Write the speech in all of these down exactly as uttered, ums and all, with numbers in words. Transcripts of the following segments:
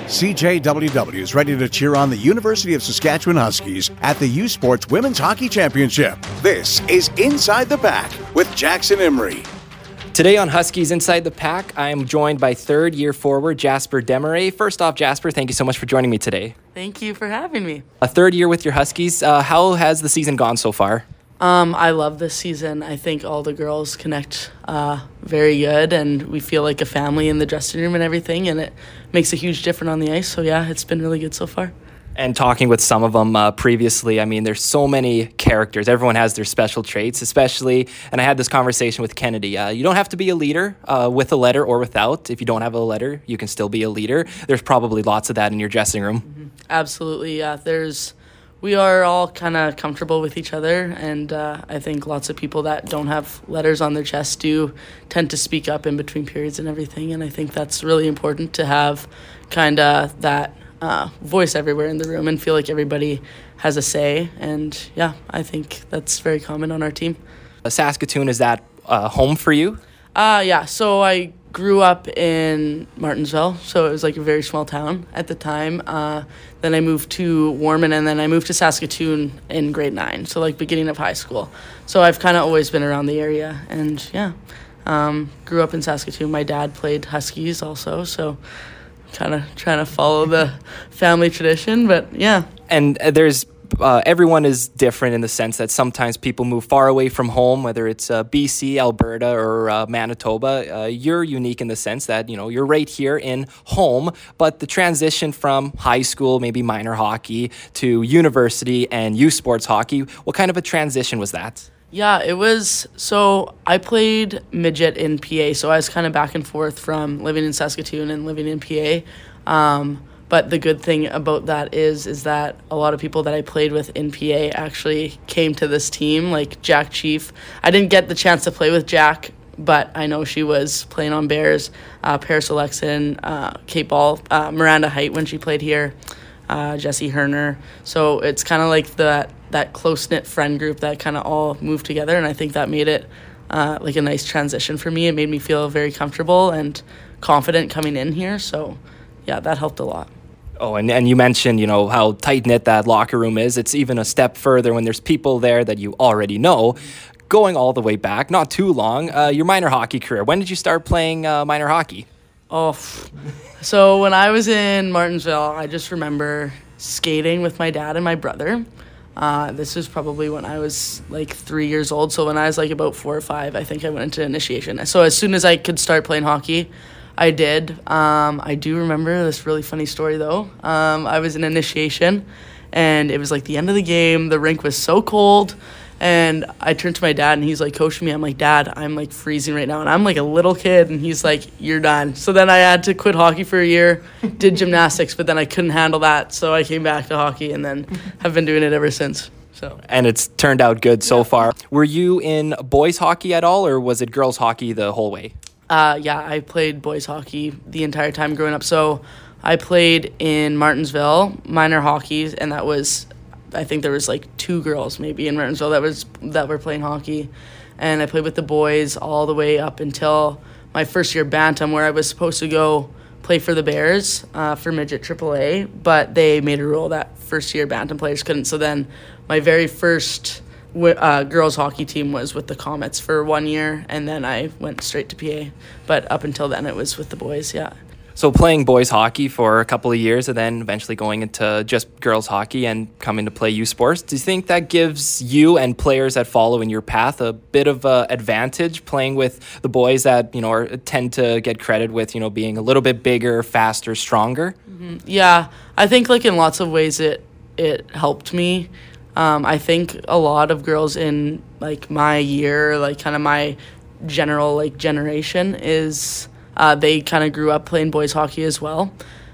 C J W W is ready to cheer on the University of Saskatchewan Huskies at the U Sports Women's Hockey Championship. This is Inside the Pack with Jackson Emery. Today on Huskies Inside the Pack, I am joined by third-year forward Jasper Desmarais. First off, Jasper, thank you so much for joining me today. Thank you for having me. A third year with your Huskies. Uh, how has the season gone so far? Um, I love this season. I think all the girls connect uh, very good, and we feel like a family in the dressing room and everything, and it makes a huge difference on the ice. So, yeah, it's been really good so far. And talking with some of them uh, previously, I mean, there's so many characters. Everyone has their special traits, especially, and I had this conversation with Kennedy. Uh, you don't have to be a leader uh, with a letter or without. If you don't have a letter, you can still be a leader. There's probably lots of that in your dressing room. Mm-hmm. Absolutely, yeah. There's, we are all kind of comfortable with each other, and uh, I think lots of people that don't have letters on their chest do tend to speak up in between periods and everything, and I think that's really important to have kind of that Uh, voice everywhere in the room and feel like everybody has a say. And yeah, I think that's very common on our team. Uh, Saskatoon, is that uh, home for you? Uh, yeah, so I grew up in Martensville, so it was like a very small town at the time. Uh, then I moved to Warman, and then I moved to Saskatoon in grade nine, so like beginning of high school. So I've kind of always been around the area, and yeah, um, grew up in Saskatoon. My dad played Huskies also, so kind of trying to follow the family tradition, but yeah. And uh, there's uh, everyone is different in the sense that sometimes people move far away from home, whether it's uh, B C, Alberta, or uh, Manitoba. Uh, you're unique in the sense that, you know, you're right here in home, but the transition from high school, maybe minor hockey, to university and U Sports hockey, what kind of a transition was that? Yeah, it was, so I played midget in P A, so I was kind of back and forth from living in Saskatoon and living in P A. Um, but the good thing about that is is that a lot of people that I played with in P A actually came to this team, like Jack Chief. I didn't get the chance to play with Jack, but I know she was playing on Bears, uh, Paris Alexin, uh, Kate Ball, uh, Miranda Height when she played here, uh, Jesse Herner. So it's kind of like that that close-knit friend group that kind of all moved together, and I think that made it uh, like a nice transition for me. It made me feel very comfortable and confident coming in here, so yeah, that helped a lot. Oh, and, and you mentioned, you know, how tight-knit that locker room is. It's even a step further when there's people there that you already know. Going all the way back, not too long, uh, your minor hockey career. When did you start playing uh, minor hockey? Oh, so when I was in Martensville, I just remember skating with my dad and my brother. Uh, this was probably when I was like three years old. So when I was like about four or five, I think I went into initiation. So as soon as I could start playing hockey, I did. Um, I do remember this really funny story though. Um, I was in initiation, and it was like the end of the game. The rink was so cold, and I turned to my dad, and he's like coaching me. I'm like, Dad, I'm like freezing right now, and I'm like a little kid, and he's like, you're done. So then I had to quit hockey for a year, did gymnastics, but then I couldn't handle that, so I came back to hockey, and then have been doing it ever since. So and it's turned out good so yeah. far. Were you in boys hockey at all, or was it girls hockey the whole way? Uh, yeah, I played boys hockey the entire time growing up. So I played in Martensville minor hockey, and that was, I think there was like two girls maybe in Martensville that was that were playing hockey, and I played with the boys all the way up until my first year bantam, where I was supposed to go play for the Bears uh, for midget triple A, but they made a rule that first year bantam players couldn't. So then my very first uh, girls hockey team was with the Comets for one year, and then I went straight to P A. But up until then, it was with the boys. Yeah. So playing boys hockey for a couple of years and then eventually going into just girls hockey and coming to play U Sports, do you think that gives you and players that follow in your path a bit of a advantage playing with the boys that, you know, are, tend to get credit with, you know, being a little bit bigger, faster, stronger? Mm-hmm. Yeah, I think like in lots of ways it it helped me. Um, I think a lot of girls in like my year, like kind of my general like generation is... Uh, they kind of grew up playing boys hockey as well,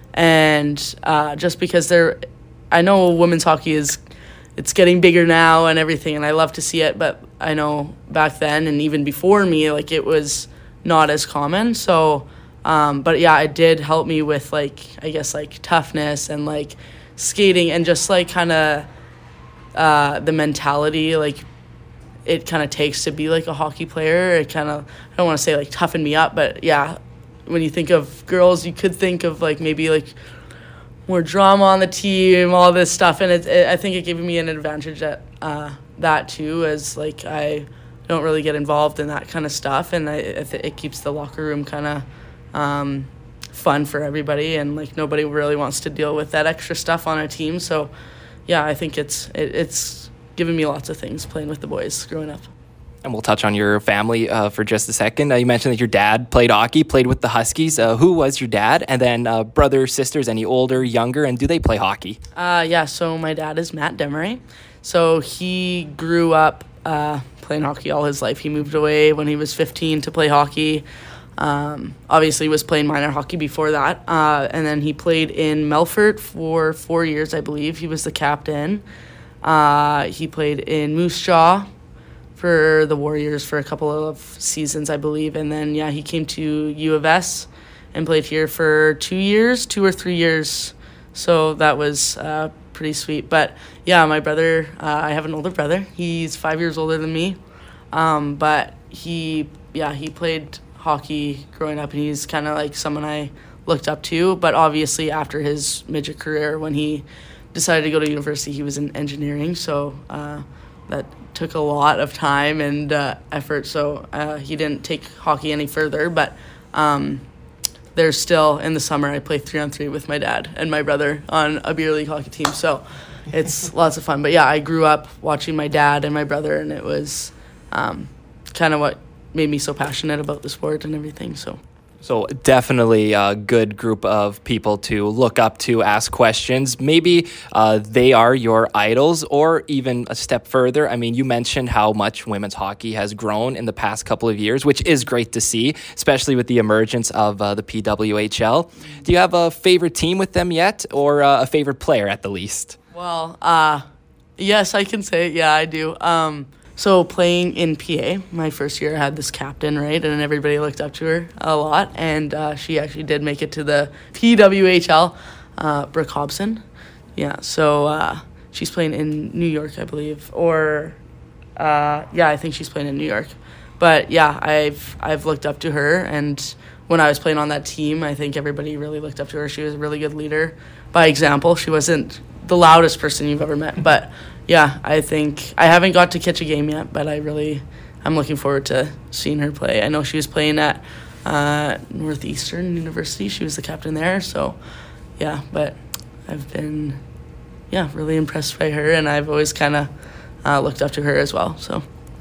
and uh, just because they're, I know women's hockey is, it's getting bigger now and everything, and I love to see it, but I know back then and even before me, like it was not as common. So, um, but yeah, it did help me with like I guess like toughness and like skating and just like kind of uh, the mentality like it kind of takes to be like a hockey player. It kind of, I don't want to say like toughen me up, but yeah. When you think of girls, you could think of like maybe like more drama on the team, all this stuff, and it, it, I think it gave me an advantage at uh, that too, as like I don't really get involved in that kind of stuff, and I, it, it keeps the locker room kind of um, fun for everybody, and like nobody really wants to deal with that extra stuff on a team. So, yeah, I think it's it, it's given me lots of things playing with the boys growing up. And we'll touch on your family uh, for just a second. Uh, you mentioned that your dad played hockey, played with the Huskies. Uh, who was your dad? And then uh, brothers, sisters, any older, younger, and do they play hockey? Uh, yeah, so my dad is Matt Demeray. So he grew up uh, playing hockey all his life. He moved away when he was fifteen to play hockey. Um, obviously was playing minor hockey before that. Uh, and then he played in Melfort for four years, I believe. He was the captain. Uh, he played in Moose Jaw for the Warriors for a couple of seasons, I believe. And then, yeah, he came to U of S and played here for two years, two or three years. So that was uh, pretty sweet. But, yeah, my brother, uh, I have an older brother. He's five years older than me. Um, but he, yeah, he played hockey growing up, and he's kind of like someone I looked up to. But obviously after his midget career, when he decided to go to university, he was in engineering. So uh, that took a lot of time and uh, effort, so uh, he didn't take hockey any further. But um, there's still, in the summer, I play three on three with my dad and my brother on a beer league hockey team, so it's lots of fun. But yeah, I grew up watching my dad and my brother, and it was um, kind of what made me so passionate about the sport and everything. So So definitely a good group of people to look up to, ask questions. Maybe uh, they are your idols, or even a step further. I mean, you mentioned how much women's hockey has grown in the past couple of years, which is great to see, especially with the emergence of uh, the P W H L. Do you have a favorite team with them yet, or uh, a favorite player at the least? Well, uh, yes, I can say, yeah, I do. Um, So playing in P A, my first year, I had this captain, right, and everybody looked up to her a lot, and uh, she actually did make it to the P W H L, uh, Brooke Hobson. Yeah, so uh, she's playing in New York, I believe, or uh, yeah, I think she's playing in New York. But yeah, I've I've looked up to her, and when I was playing on that team, I think everybody really looked up to her. She was a really good leader by example. She wasn't the loudest person you've ever met, but yeah, I think I haven't got to catch a game yet, but I really, I'm looking forward to seeing her play. I know she was playing at uh, Northeastern University. She was the captain there, so yeah, but I've been, yeah, really impressed by her, and I've always kind of uh, looked up to her as well, so.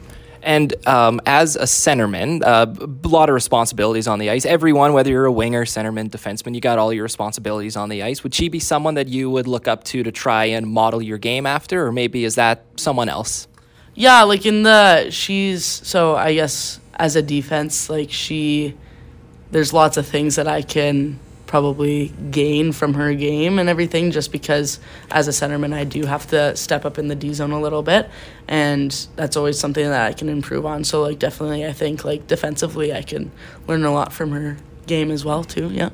And um, as a centerman, uh, a lot of responsibilities on the ice. Everyone, whether you're a winger, centerman, defenseman, you got all your responsibilities on the ice. Would she be someone that you would look up to to try and model your game after, or maybe is that someone else? Yeah, like in the, she's, so I guess as a defense, like she, there's lots of things that I can probably gain from her game and everything, just because as a centerman I do have to step up in the D zone a little bit, and that's always something that I can improve on. So like definitely I think like defensively I can learn a lot from her game as well too. Yeah.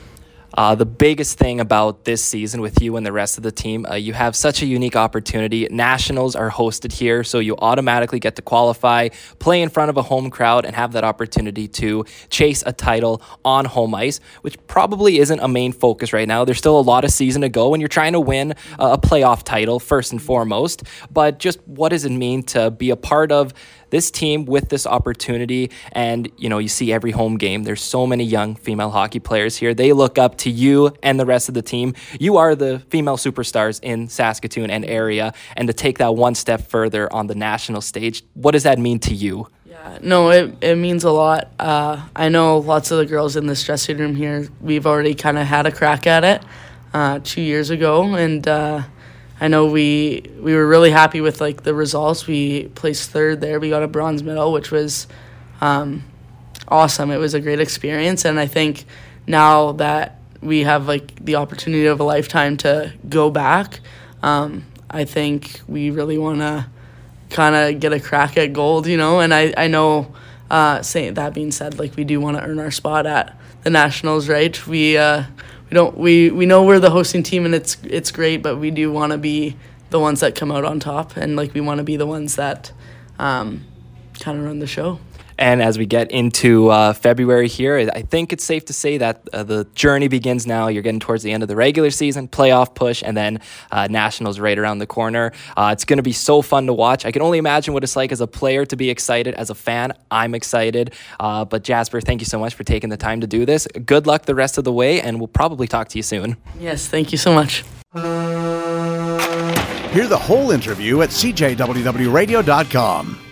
Uh, the biggest thing about this season with you and the rest of the team, uh, you have such a unique opportunity. Nationals are hosted here, so you automatically get to qualify, play in front of a home crowd, and have that opportunity to chase a title on home ice, which probably isn't a main focus right now. There's still a lot of season to go, and you're trying to win uh, a playoff title first and foremost. But just what does it mean to be a part of this team with this opportunity? And, you know, you see every home game, there's so many young female hockey players here. They look up to you and the rest of the team. You are the female superstars in Saskatoon and area, and to take that one step further on the national stage, what does that mean to you? Yeah, no, it, it means a lot. Uh, I know lots of the girls in this dressing room here, we've already kind of had a crack at it uh, two years ago, and uh, I know we we were really happy with like the results. We placed third there. We got a bronze medal, which was um, awesome. It was a great experience, and I think now that we have like the opportunity of a lifetime to go back, um, I think we really want to kind of get a crack at gold, you know. And I I know, uh, saying that being said, like we do want to earn our spot at the Nationals, right? We. Uh, We don't we, we know we're the hosting team, and it's it's great, but we do want to be the ones that come out on top, and like we want to be the ones that um, kind of run the show. And as we get into uh, February here, I think it's safe to say that uh, the journey begins now. You're getting towards the end of the regular season, playoff push, and then uh, Nationals right around the corner. Uh, it's going to be so fun to watch. I can only imagine what it's like as a player to be excited. As a fan, I'm excited. Uh, but Jasper, thank you so much for taking the time to do this. Good luck the rest of the way, and we'll probably talk to you soon. Yes, thank you so much. Hear the whole interview at C J W W radio dot com.